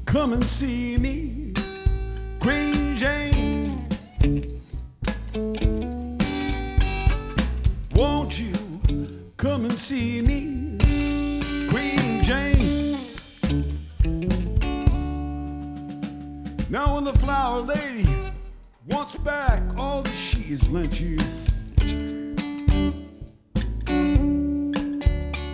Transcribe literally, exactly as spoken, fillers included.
come and see me, Queen Jane. Won't you come and see me, Queen Jane? Now when the flower lady wants back all that she has lent you,